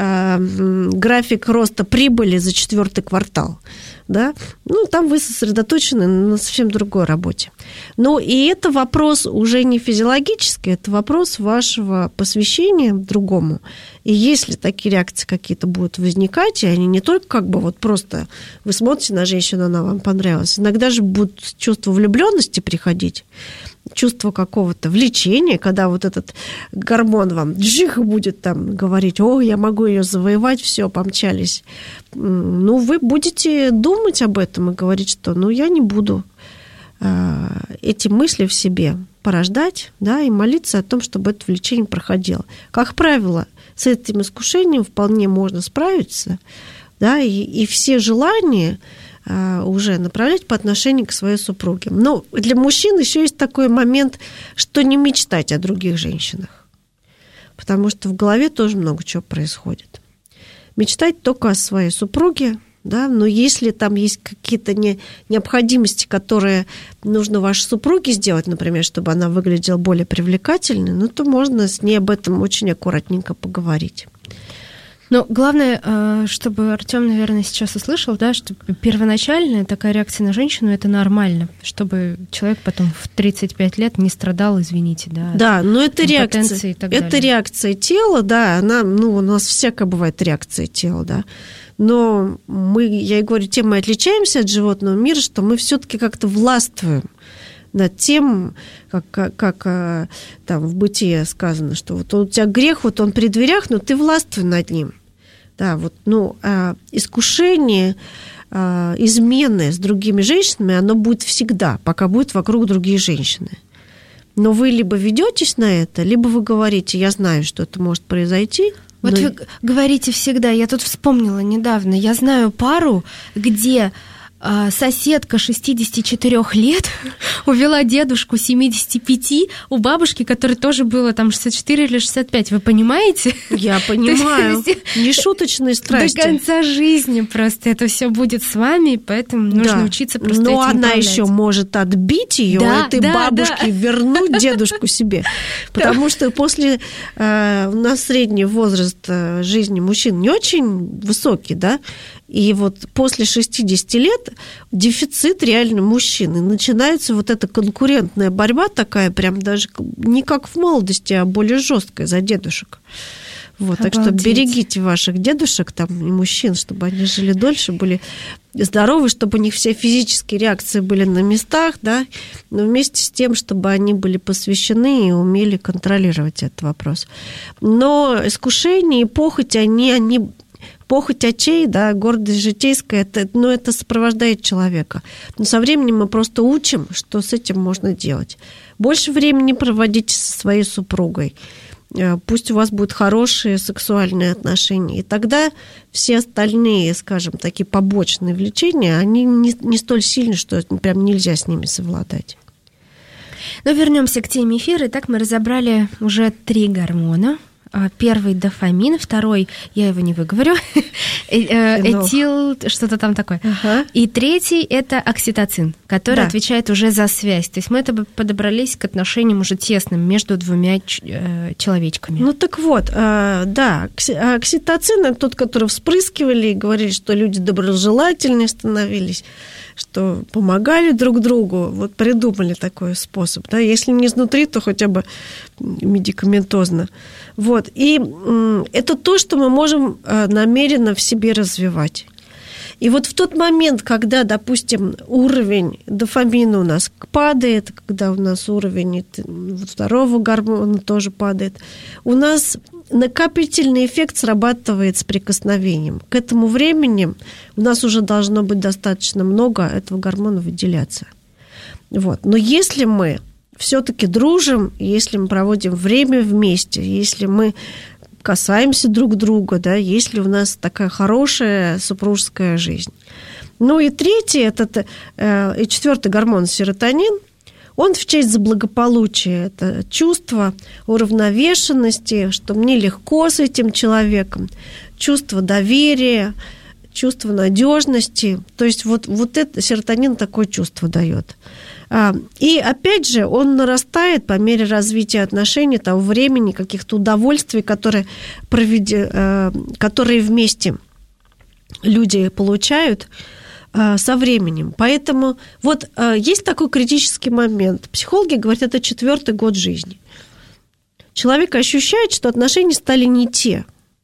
э, график роста прибыли за четвертый квартал. Да? Ну, там вы сосредоточены на совсем другой работе. Ну, и это вопрос уже не физиологический, это вопрос вашего посвящения другому. И если такие реакции какие-то будут возникать, и они не только как бы вот просто вы смотрите на женщину, она вам понравилась, иногда же будут чувства влюбленности приходить, чувство какого-то влечения, когда вот этот гормон вам джих будет там говорить: о, я могу ее завоевать, все, помчались. Ну, вы будете думать об этом и говорить, что ну, я не буду э, эти мысли в себе порождать, да, и молиться о том, чтобы это влечение проходило. Как правило, с этим искушением вполне можно справиться, да, и, и все желания уже направлять по отношению к своей супруге. Но для мужчин еще есть такой момент, что не мечтать о других женщинах, потому что в голове тоже много чего происходит. Мечтать только о своей супруге, да, но если там есть какие-то не, необходимости, которые нужно вашей супруге сделать, например, чтобы она выглядела более привлекательной, ну, то можно с ней об этом очень аккуратненько поговорить. Но главное, чтобы Артём, наверное, сейчас услышал, да, что первоначальная такая реакция на женщину — это нормально, чтобы человек потом в тридцать пять лет не страдал, извините, да. Да, но это реакция, это реакция тела, да, она, ну, у нас всякая бывает реакция тела, да. Но мы, я и говорю, тем мы отличаемся от животного мира, что мы все-таки как-то властвуем над тем, как, как, как там в «Бытие» сказано, что вот у тебя грех, вот он при дверях, но ты властвуй над ним. Да, вот, ну, а искушение, а, измены с другими женщинами, оно будет всегда, пока будет вокруг другие женщины. Но вы либо ведетесь на это, либо вы говорите: я знаю, что это может произойти. Вот но... вы говорите всегда, я тут вспомнила недавно, я знаю пару, где соседка шестьдесят четыре лет увела дедушку семьдесят пять у бабушки, которой тоже было там шестьдесят четыре или шестьдесят пять. Вы понимаете? Я понимаю. Нешуточные страсти. До конца жизни просто это все будет с вами, поэтому нужно да. учиться просто Но этим она управлять. еще может отбить ее да, этой да, бабушке, да. вернуть дедушку себе. Потому что после э, у нас средний возраст жизни мужчин не очень высокий, да, и вот после шестидесяти лет дефицит реально мужчины. Начинается вот эта конкурентная борьба такая, прям даже не как в молодости, а более жесткая за дедушек. Вот, так что берегите ваших дедушек там, и мужчин, чтобы они жили дольше, были здоровы, чтобы у них все физические реакции были на местах, да, но вместе с тем, чтобы они были посвящены и умели контролировать этот вопрос. Но искушение и похоть, они... они похоть очей, да, гордость житейская, это, ну, это сопровождает человека. Но со временем мы просто учим, что с этим можно делать. Больше времени проводите со своей супругой. Пусть у вас будут хорошие сексуальные отношения. И тогда все остальные, скажем, такие побочные влечения, они не, не столь сильны, что прям нельзя с ними совладать. Но вернемся к теме эфира. Итак, мы разобрали уже три гормона. Первый дофамин, второй, я его не выговорю, этил, что-то там такое. Ага. И третий – это окситоцин, который да. отвечает уже за связь. То есть мы это подобрались к отношениям уже тесным между двумя человечками. Ну так вот, да, окситоцин – это тот, который вспрыскивали и говорили, что люди доброжелательные становились, что помогали друг другу. Вот придумали такой способ. Да? Если не изнутри, то хотя бы медикаментозно. Вот. И это то, что мы можем намеренно в себе развивать. И вот в тот момент, когда, допустим, уровень дофамина у нас падает, когда у нас уровень второго гормона тоже падает, у нас накопительный эффект срабатывает с прикосновением. К этому времени у нас уже должно быть достаточно много этого гормона выделяться. Вот. Но если мы все-таки дружим, если мы проводим время вместе, если мы касаемся друг друга, да, если у нас такая хорошая супружеская жизнь. Ну и третий, этот, э, и четвертый гормон серотонин, он в честь за благополучие, это чувство уравновешенности, что мне легко с этим человеком, чувство доверия, чувство надежности. То есть вот, вот это серотонин такое чувство дает. И опять же, он нарастает по мере развития отношений, того времени, каких-то удовольствий, которые, проведи, которые вместе люди получают со временем. Поэтому вот есть такой критический момент. Психологи говорят, это четвертый год жизни. Человек ощущает, что отношения стали не те.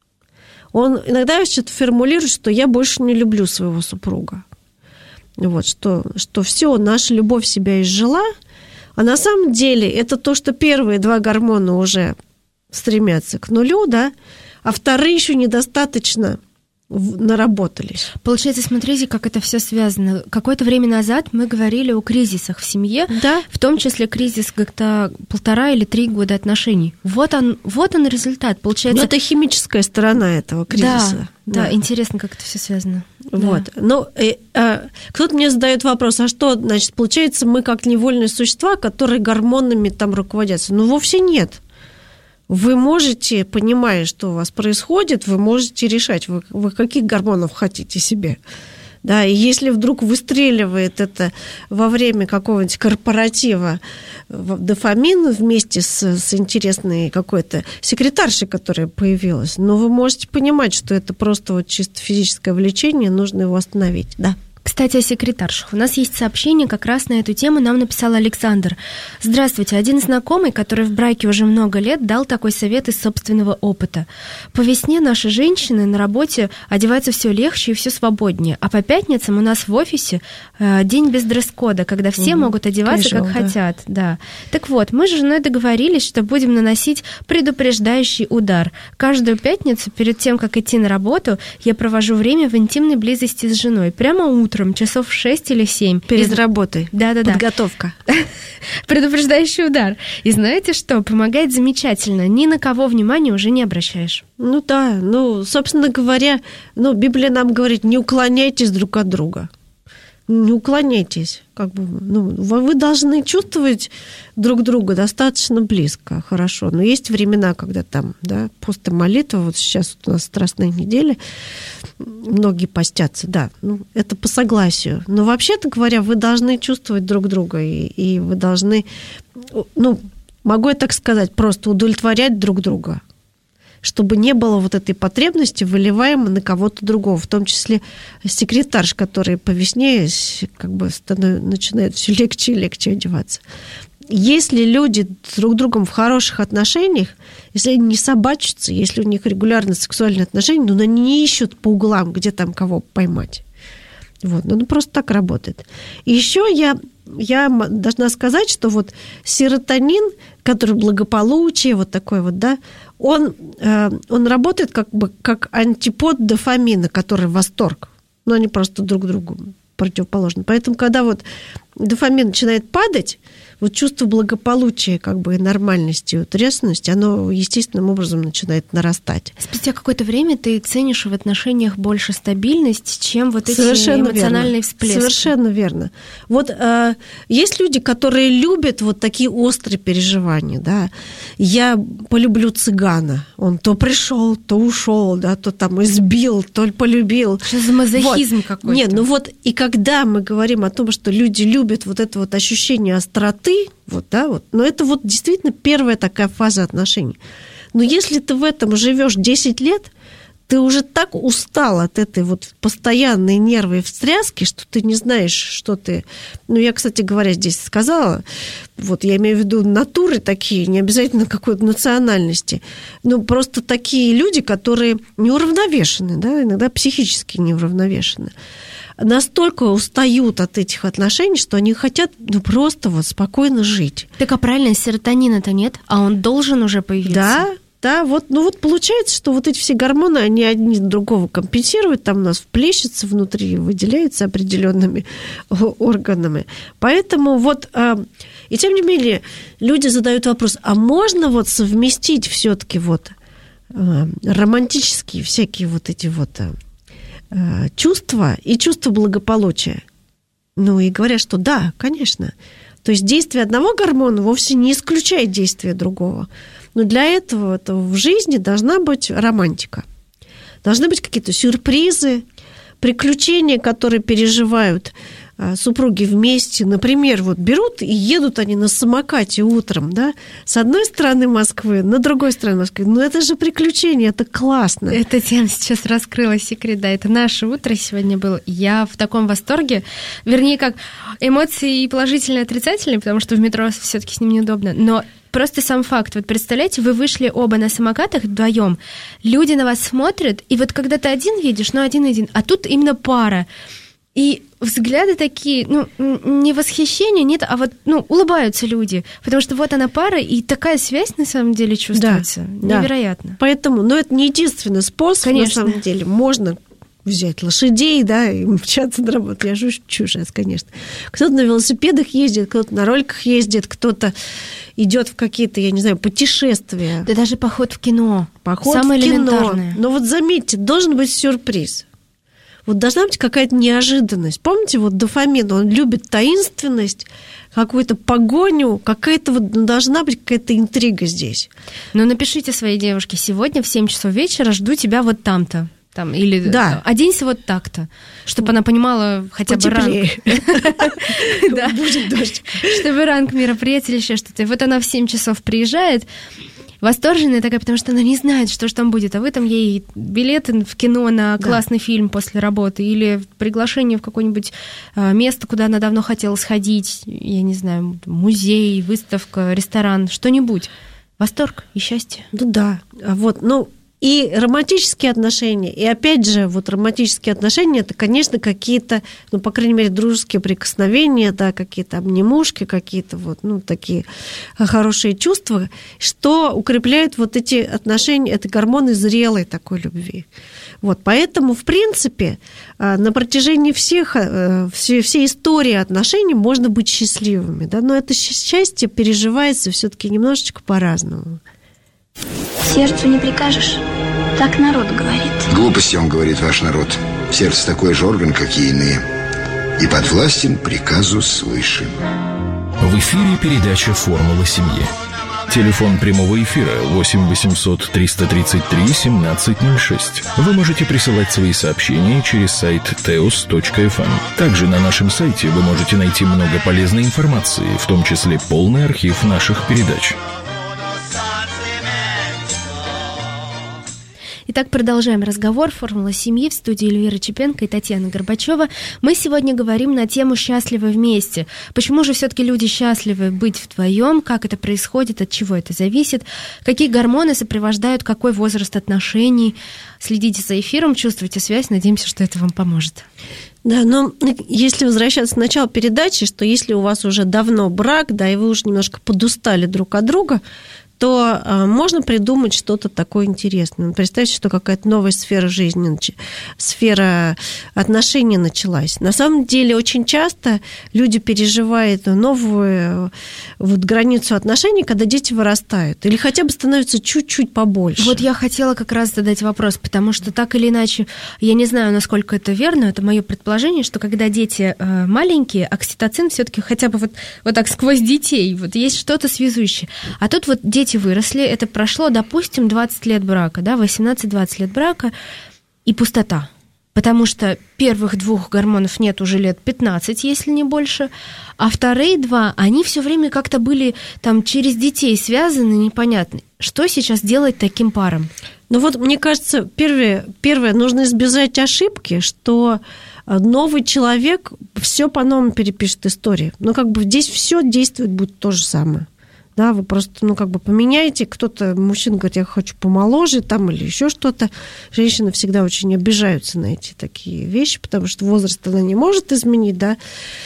Он иногда что-то формулирует, что я больше не люблю своего супруга. Вот, что, что все, наша любовь себя изжила, а на самом деле это то, что первые два гормона уже стремятся к нулю, да, а вторые еще недостаточно наработались. Получается, смотрите, как это все связано. Какое-то время назад мы говорили о кризисах в семье, да? В том числе кризис как-то полтора или три года отношений. Вот он, вот он результат. Получается, но это химическая сторона этого кризиса. Да, да, да. Интересно, как это все связано. Вот. Да. Но э, э, кто-то мне задает вопрос, а что, значит, получается, мы как невольные существа, которые гормонами там руководятся? Ну, вовсе нет. Вы можете, понимая, что у вас происходит, вы можете решать, вы, вы каких гормонов хотите себе. Да, и если вдруг выстреливает это во время какого-нибудь корпоратива дофамин вместе с, с интересной какой-то секретаршей, которая появилась, но вы можете понимать, что это просто вот чисто физическое влечение, нужно его остановить, да. Кстати, о секретаршах. У нас есть сообщение как раз на эту тему. Нам написал Александр. Здравствуйте. Один знакомый, который в браке уже много лет, дал такой совет из собственного опыта. По весне наши женщины на работе одеваются все легче и все свободнее. А по пятницам у нас в офисе э, день без дресс-кода, когда все угу. могут одеваться, Casual, как да. хотят. Да. Так вот, мы с женой договорились, что будем наносить предупреждающий удар. Каждую пятницу, перед тем, как идти на работу, я провожу время в интимной близости с женой. Прямо утром. Часов в шесть или семь. Перед Из... работой. Да-да-да. Подготовка. Предупреждающий удар. И знаете что? Помогает замечательно. Ни на кого внимания уже не обращаешь. Ну да. Ну, собственно говоря, ну, Библия нам говорит, не уклоняйтесь друг от друга. Не уклоняйтесь. Как бы, ну, вы должны чувствовать друг друга достаточно близко, хорошо. Но есть времена, когда там, да, пост и молитва, вот сейчас у нас страстная неделя, многие постятся, да, ну, это по согласию. Но вообще-то говоря, вы должны чувствовать друг друга, и, и вы должны, ну, могу я так сказать, просто удовлетворять друг друга, чтобы не было вот этой потребности, выливаемой на кого-то другого, в том числе секретарш, который по весне как бы начинает все легче и легче одеваться. Если люди друг с другом в хороших отношениях, если они не собачатся, если у них регулярно сексуальные отношения, но они не ищут по углам, где там кого поймать. Вот, ну, просто так работает. И еще я, я должна сказать, что вот серотонин, который благополучие, вот такой вот, да, он, э, он работает как бы как антипод дофамина, который восторг. Но они просто друг другу противоположны. Поэтому, когда вот дофамин начинает падать, вот чувство благополучия, как бы, и нормальности, и утрясанности, оно естественным образом начинает нарастать. Спустя какое-то время ты ценишь в отношениях больше стабильность, чем вот эти Совершенно эмоциональные верно. всплески. Совершенно верно. Вот э, есть люди, которые любят вот такие острые переживания, да. Я полюблю цыгана. Он то пришел, то ушел, да, то там избил, то полюбил. Что за мазохизм вот. Какой-то? Нет, ну вот и когда мы говорим о том, что люди любят вот это вот ощущение остроты, вот, да, вот, но это вот действительно первая такая фаза отношений. Но если ты в этом живешь десять лет, ты уже так устал от этой вот постоянной нервной встряски, что ты не знаешь, что ты... Ну, я, кстати говоря, здесь сказала, вот я имею в виду натуры такие, не обязательно какой-то национальности, но просто такие люди, которые неуравновешены, да, иногда психически неуравновешены, настолько устают от этих отношений, что они хотят, ну, просто вот спокойно жить. Так, а правильно, серотонина-то нет, а он должен уже появиться. Да, да, вот, ну вот получается, что вот эти все гормоны, они одни другого компенсируют, там у нас плещется внутри, выделяется определенными органами. Поэтому вот, и тем не менее, люди задают вопрос, а можно вот совместить все-таки вот романтические всякие вот эти вот чувства и чувство благополучия? Ну и говорят, что да, конечно. То есть действие одного гормона вовсе не исключает действие другого. Но для этого в жизни должна быть романтика. Должны быть какие-то сюрпризы, приключения, которые переживают супруги вместе. Например, вот берут и едут они на самокате утром, да, с одной стороны Москвы, на другой стороне Москвы. Ну, это же приключение, это классно. Эта тема сейчас раскрыла секрет, да, это наше утро сегодня было. Я в таком восторге, вернее, как эмоции положительные и отрицательные, потому что в метро все-таки с ним неудобно, но просто сам факт. Вот представляете, вы вышли оба на самокатах вдвоем, люди на вас смотрят, и вот когда ты один едешь, ну, один-один, а тут именно пара. И взгляды такие, ну, не восхищение, нет, а вот, ну, улыбаются люди, потому что вот она пара, и такая связь на самом деле чувствуется. Да, невероятно. Да. Поэтому, но это не единственный способ, конечно. На самом деле. Можно взять лошадей, да, и мчаться на работу. Я шучу сейчас, конечно. Кто-то на велосипедах ездит, кто-то на роликах ездит, кто-то идет в какие-то, я не знаю, путешествия. Да даже поход в кино. Поход Самое в кино. элементарное. Но вот заметьте, должен быть сюрприз. Вот должна быть какая-то неожиданность. Помните, вот дофамин, он любит таинственность, какую-то погоню, какая-то вот должна быть какая-то интрига здесь. Ну, напишите своей девушке: сегодня в семь часов вечера жду тебя вот там-то. Там, или да. Оденься вот так-то, чтобы она понимала хотя бы ранг. Будет дождь. Чтобы ранг мероприятия или еще что-то. И вот она в семь часов приезжает, восторженная такая, потому что она не знает, что же там будет, а вы там ей билеты в кино на классный да. фильм после работы или приглашение в какое-нибудь место, куда она давно хотела сходить, я не знаю, музей, выставка, ресторан, что-нибудь. Восторг и счастье. Ну да, вот, ну, и романтические отношения, и опять же, вот романтические отношения, это, конечно, какие-то, ну, по крайней мере, дружеские прикосновения, да, какие-то обнимушки, какие-то вот, ну, такие хорошие чувства, что укрепляют вот эти отношения, это гормоны зрелой такой любви. Вот, поэтому, в принципе, на протяжении всех, всей, всей истории отношений можно быть счастливыми, да, но это счастье переживается все-таки немножечко по-разному. Сердцу не прикажешь, так народ говорит. Глупости, он говорит, ваш народ. Сердце такой же орган, как и иные, и подвластен приказу свыше. В эфире передача «Формула семьи». Телефон прямого эфира восемь восемьсот триста тридцать три семнадцать ноль шесть. Вы можете присылать свои сообщения через сайт теос точка эф эм. Также на нашем сайте вы можете найти много полезной информации, в том числе полный архив наших передач. Итак, продолжаем разговор. «Формула семьи» в студии Эльвира Чепенко и Татьяна Горбачева. Мы сегодня говорим на тему «Счастливы вместе». Почему же все-таки люди счастливы быть вдвоем? Как это происходит? От чего это зависит? Какие гормоны сопровождают какой возраст отношений? Следите за эфиром, чувствуйте связь. Надеемся, что это вам поможет. Да, но если возвращаться к началу передачи, что если у вас уже давно брак, да, и вы уже немножко подустали друг от друга, то э, можно придумать что-то такое интересное. Представьте, что какая-то новая сфера жизни, сфера отношений началась. На самом деле очень часто люди переживают новую вот, границу отношений, когда дети вырастают или хотя бы становятся чуть-чуть побольше. Вот я хотела как раз задать вопрос, потому что так или иначе, я не знаю, насколько это верно, это мое предположение, что когда дети э, маленькие, окситоцин все-таки хотя бы вот, вот так сквозь детей, вот есть что-то связующее. А тут вот дети выросли, это прошло, допустим, двадцать лет брака, да, восемнадцать-двадцать лет брака, и пустота. Потому что первых двух гормонов нет уже лет пятнадцать, если не больше, а вторые два, они все время как-то были там через детей связаны, непонятно. Что сейчас делать таким парам? Ну вот, мне кажется, первое, первое, нужно избежать ошибки, что новый человек все по-новому перепишет историю. Но как бы здесь все действует будет то же самое. Да, вы просто, ну, как бы поменяете, кто-то, мужчина говорит, я хочу помоложе, там, или еще что-то. Женщины всегда очень обижаются на эти такие вещи, потому что возраст она не может изменить, да.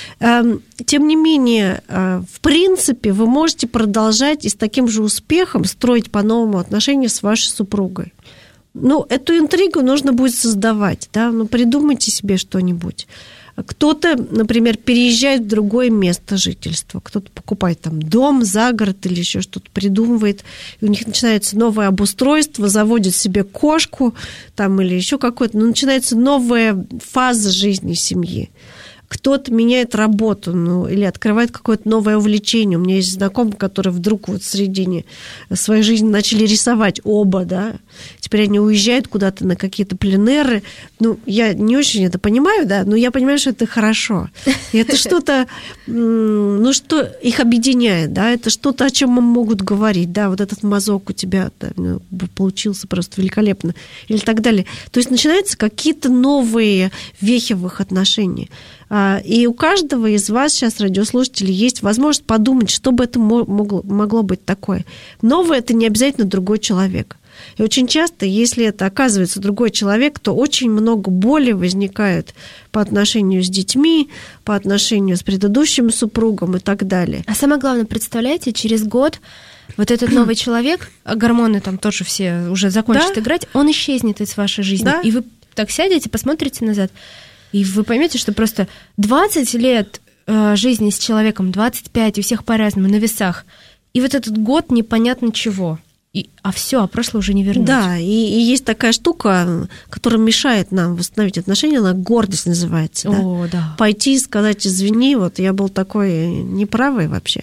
Тем не менее, в принципе, вы можете продолжать и с таким же успехом строить по-новому отношения с вашей супругой. Ну, эту интригу нужно будет создавать, да, ну, придумайте себе что-нибудь. Кто-то, например, переезжает в другое место жительства, кто-то покупает там дом за город или еще что-то придумывает, и у них начинается новое обустройство, заводит себе кошку там, или еще какое-то, но начинается новая фаза жизни семьи. Кто-то меняет работу, ну, или открывает какое-то новое увлечение. У меня есть знакомые, которые вдруг вот в середине своей жизни начали рисовать оба, да. Теперь они уезжают куда-то на какие-то пленеры. Ну, я не очень это понимаю, да, но я понимаю, что это хорошо. И это что-то, ну, что их объединяет, да, это что-то, о чем могут говорить, да, вот этот мазок у тебя да, ну, получился просто великолепно, или так далее. То есть начинаются какие-то новые вехи в их отношениях. И у каждого из вас, сейчас радиослушателей, есть возможность подумать, что бы это могло, могло быть такое. Новое – это не обязательно другой человек. И очень часто, если это оказывается другой человек, то очень много боли возникает по отношению с детьми, по отношению с предыдущим супругом и так далее. А самое главное, представляете, через год вот этот новый человек, гормоны там тоже все уже закончат да? играть, он исчезнет из вашей жизни. Да? И вы так сядете, посмотрите назад, и вы поймете, что просто двадцать лет э, жизни с человеком, двадцать пять, у всех по-разному, на весах. И вот этот год непонятно чего. И, а все, а прошлое уже не вернуть. Да, и, и есть такая штука, которая мешает нам восстановить отношения, она гордость называется. О, да? Да. Пойти и сказать, извини, вот я был такой неправый вообще.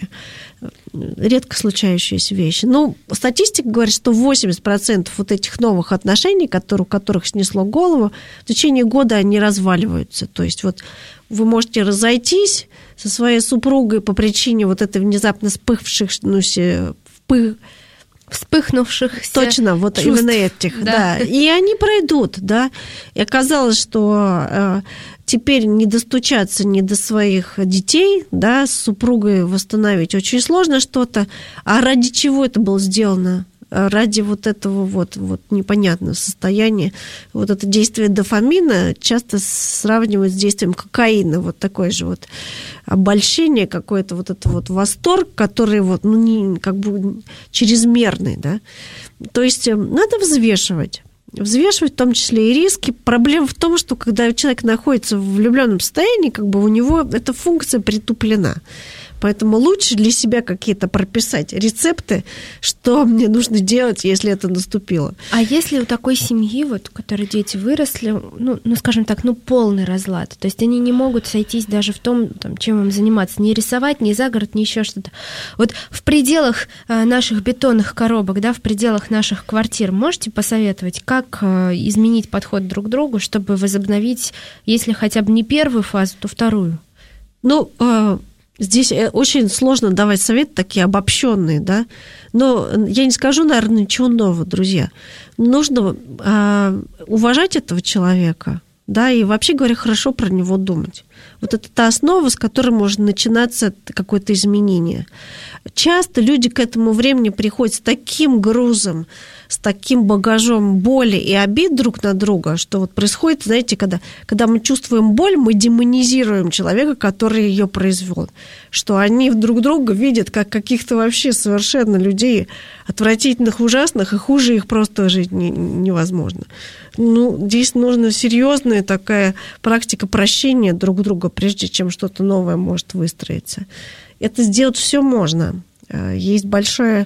Редко случающаяся вещь. Ну, статистика говорит, что восемьдесят процентов вот этих новых отношений, которые, у которых снесло голову, в течение года они разваливаются. То есть вот вы можете разойтись со своей супругой по причине вот этой внезапно вспыхнувшей, впых... вспыхнувших точно вот чувств. Именно этих, да. да, и они пройдут, да. И оказалось, что э, теперь не достучаться ни до своих детей, да, с супругой восстановить очень сложно что-то. А ради чего это было сделано? Ради вот этого вот, вот непонятного состояния. Вот это действие дофамина часто сравнивают с действием кокаина. Вот такое же вот обольщение, какой-то вот этот вот восторг, который вот, ну, не, как бы чрезмерный, да. То есть надо взвешивать. Взвешивать в том числе и риски. Проблема в том, что когда человек находится в влюбленном состоянии, как бы у него эта функция притуплена. Поэтому лучше для себя какие-то прописать рецепты, что мне нужно делать, если это наступило. А если у такой семьи, вот, у которой дети выросли, ну, ну, скажем так, ну, полный разлад, то есть они не могут сойтись даже в том, там, чем им заниматься, не рисовать, ни за город, ни еще что-то. Вот в пределах наших бетонных коробок, да, в пределах наших квартир можете посоветовать, как изменить подход друг к другу, чтобы возобновить, если хотя бы не первую фазу, то вторую? Ну, здесь очень сложно давать советы такие обобщенные, да. Но я не скажу, наверное, ничего нового, друзья. Нужно э, уважать этого человека, да, и вообще говоря, хорошо про него думать. Вот это та основа, с которой может начинаться какое-то изменение. Часто люди к этому времени приходят с таким грузом с таким багажом боли и обид друг на друга, что вот происходит, знаете, когда, когда мы чувствуем боль, мы демонизируем человека, который ее произвел, что они друг друга видят как каких-то вообще совершенно людей отвратительных, ужасных, и хуже их просто жить не, невозможно. Ну, здесь нужна серьезная такая практика прощения друг друга, прежде чем что-то новое может выстроиться. Это сделать все можно. Есть большой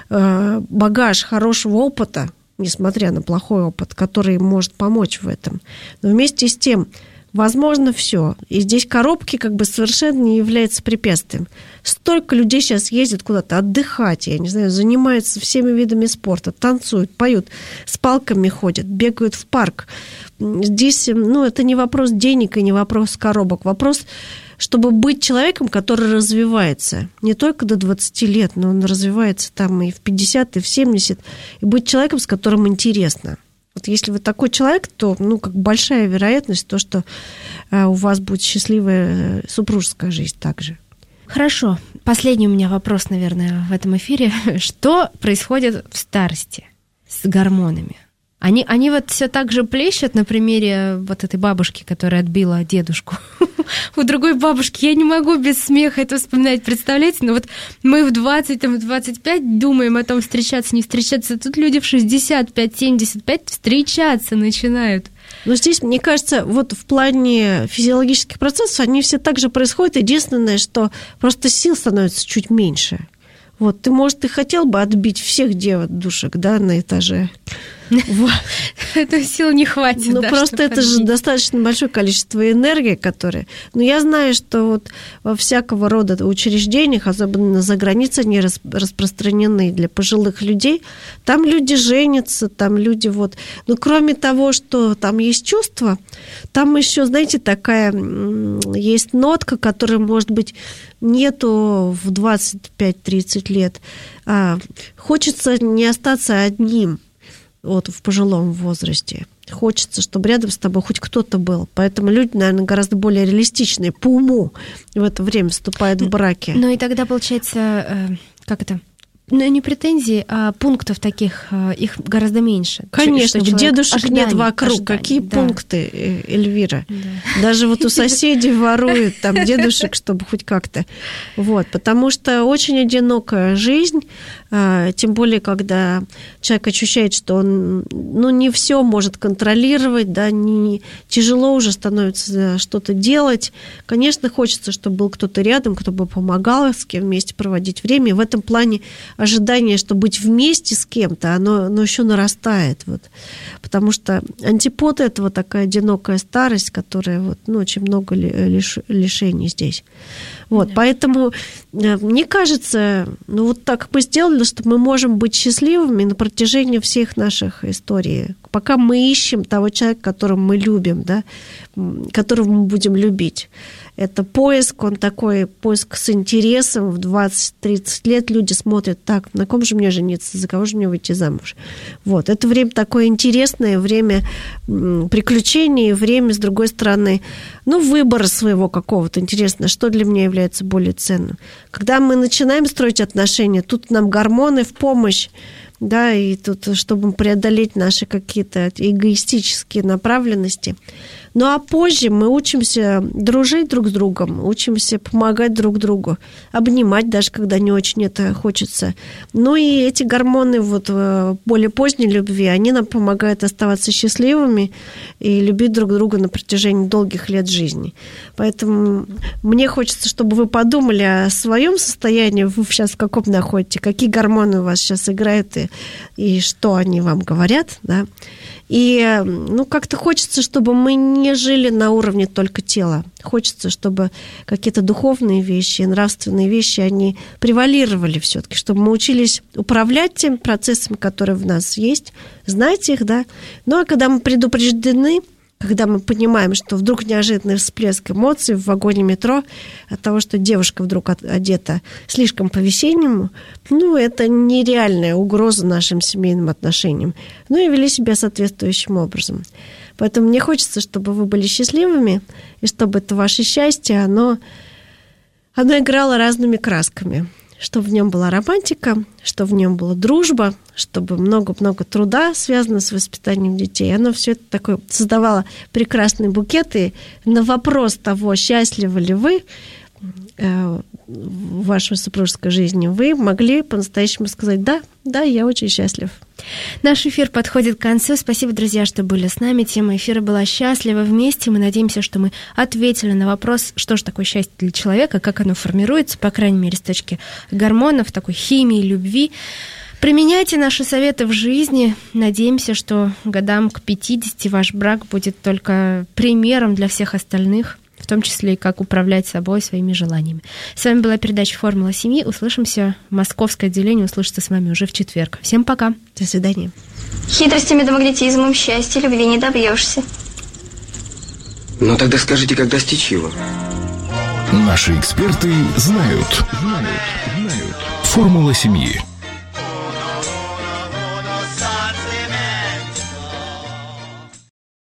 багаж хорошего опыта, несмотря на плохой опыт, который может помочь в этом. Но вместе с тем, возможно все. И здесь коробки как бы совершенно не являются препятствием. Столько людей сейчас ездят куда-то отдыхать, я не знаю, занимаются всеми видами спорта, танцуют, поют, с палками ходят, бегают в парк. Здесь, ну, это не вопрос денег и не вопрос коробок. Вопрос, чтобы быть человеком, который развивается не только до двадцати лет, но он развивается там и в пятьдесят, и в семьдесят, и быть человеком, с которым интересно. Вот если вы такой человек, то, ну, как большая вероятность то, что у вас будет счастливая супружеская жизнь также. Хорошо. Последний у меня вопрос, наверное, в этом эфире. Что происходит в старости с гормонами? Они, они вот все так же плещут на примере вот этой бабушки, которая отбила дедушку. У другой бабушки я не могу без смеха это вспоминать. Представляете, но вот мы в двадцать, там, в двадцать пять думаем о том, встречаться, не встречаться. Тут люди в шестьдесят пять семьдесят пять встречаться начинают. Но здесь, мне кажется, вот в плане физиологических процессов они все так же происходят. Единственное, что просто сил становится чуть меньше. Вот, ты, может, и хотел бы отбить всех девушек, да, на этаже. Этой сил не хватит. Ну, просто это же достаточно большое количество энергии, которое... Но я знаю, что вот во всякого рода учреждениях, особенно за границей, они распространены для пожилых людей. Там люди женятся, там люди вот... Ну, кроме того, что там есть чувства, там еще, знаете, такая есть нотка, которая, может быть, нету в двадцать пять тридцать лет. А, хочется не остаться одним. Вот в пожилом возрасте. Хочется, чтобы рядом с тобой хоть кто-то был. Поэтому люди, наверное, гораздо более реалистичные по уму в это время вступают в браки. Ну и тогда, получается, как это? Ну, не претензии, а пунктов таких, их гораздо меньше. Конечно, что дедушек ожидание, нет вокруг. ожидание, Какие да. пункты, Эльвира? Да. Даже вот у соседей воруют там дедушек, чтобы хоть как-то. Вот, потому что очень одинокая жизнь, тем более, когда человек ощущает, что он, ну, не все может контролировать, да, не, тяжело уже становится что-то делать. Конечно, хочется, чтобы был кто-то рядом, кто бы помогал, с кем вместе проводить время. И в этом плане ожидание, что быть вместе с кем-то, оно, оно еще нарастает. Вот. Потому что антипод этого такая одинокая старость, которая вот, ну, очень много лиш, лишений здесь. Вот. Да. Поэтому мне кажется, ну, вот так мы сделали, что мы можем быть счастливыми на протяжении всех наших историй. Пока мы ищем того человека, которого мы любим, да, которого мы будем любить. Это поиск, он такой поиск с интересом. В двадцать-тридцать лет люди смотрят, так, на ком же мне жениться, за кого же мне выйти замуж. Вот. Это время такое интересное, время приключений, время, с другой стороны, ну, выбора своего какого-то. Интересно, что для меня является более ценным. Когда мы начинаем строить отношения, тут нам гормоны в помощь, да, и тут, чтобы преодолеть наши какие-то эгоистические направленности. Ну, а позже мы учимся дружить друг с другом, учимся помогать друг другу, обнимать даже, когда не очень это хочется. Ну, и эти гормоны вот более поздней любви, они нам помогают оставаться счастливыми и любить друг друга на протяжении долгих лет жизни. Поэтому мне хочется, чтобы вы подумали о своем состоянии, вы сейчас в каком находите, какие гормоны у вас сейчас играют и, и что они вам говорят, да. И, ну, как-то хочется, чтобы мы не жили на уровне только тела. Хочется, чтобы какие-то духовные вещи, нравственные вещи, они превалировали все-таки, чтобы мы учились управлять теми процессами, которые в нас есть, знать их, да. Ну, а когда мы предупреждены, когда мы понимаем, что вдруг неожиданный всплеск эмоций в вагоне метро от того, что девушка вдруг одета слишком по-весеннему, ну, это нереальная угроза нашим семейным отношениям. Ну, и вели себя соответствующим образом. Поэтому мне хочется, чтобы вы были счастливыми, и чтобы это ваше счастье, оно, оно играло разными красками. чтобы в нем была романтика, чтобы в нем была дружба, чтобы много-много труда связано с воспитанием детей. Оно все это такое создавало прекрасные букеты. На вопрос того, счастливы ли вы в вашей супружеской жизни, вы могли по-настоящему сказать: да, да, я очень счастлив. Наш эфир подходит к концу. Спасибо, друзья, что были с нами. Тема эфира была «Счастливы вместе». Мы надеемся, что мы ответили на вопрос, что же такое счастье для человека, как оно формируется, по крайней мере, с точки гормонов, такой химии, любви. Применяйте наши советы в жизни. Надеемся, что годам к пятидесяти ваш брак будет только примером для всех остальных, в том числе и как управлять собой, своими желаниями. С вами была передача «Формула семьи». Услышимся. Московское отделение услышится с вами уже в четверг. Всем пока. До свидания. Хитростями да магнетизмом счастья любви не добьешься. Ну тогда скажите, как достичь его? Наши эксперты знают. Знают. Знают. Формула семьи.